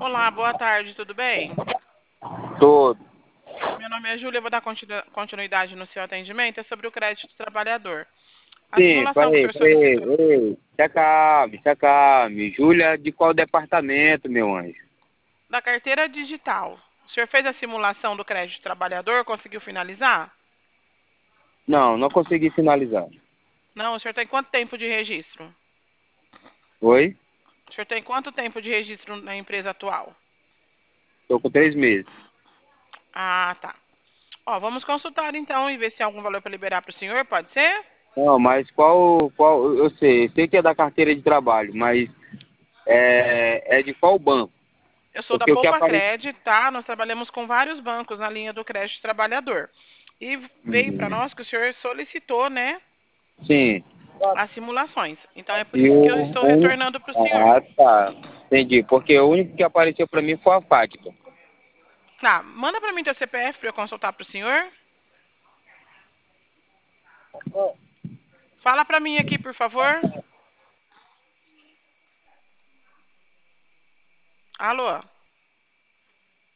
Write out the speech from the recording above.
Olá, boa tarde, tudo bem? Todo. Meu nome é Júlia, eu vou dar continuidade no seu atendimento, é sobre o crédito do trabalhador. A Sim, simulação que o peraí, senhor peraí. solicitou Ei, se acalme, se acalme. Júlia, de qual departamento, meu anjo? da carteira digital, o senhor fez a simulação do crédito do trabalhador, conseguiu finalizar? Não, não consegui finalizar. Não, o senhor tem quanto tempo de registro? Oi? O senhor tem quanto tempo de registro na empresa atual? Tô com 3 meses. Ah, tá. Ó, vamos consultar então e ver se há algum valor para liberar para o senhor, pode ser? Não, mas qual, eu sei que é da carteira de trabalho, mas é de qual banco? Eu sou da Porque o que Poupa aparece... Cred, tá? Nós trabalhamos com vários bancos na linha do crédito trabalhador. E veio para Hum, nós que o senhor solicitou, né, sim. as simulações. Então é por E isso que eu o estou único... retornando para o senhor. Ah, tá. Entendi. Porque o único que apareceu pra mim foi a Fátima. Tá, manda para mim teu CPF para eu consultar para o senhor. Fala para mim aqui, por favor. Alô?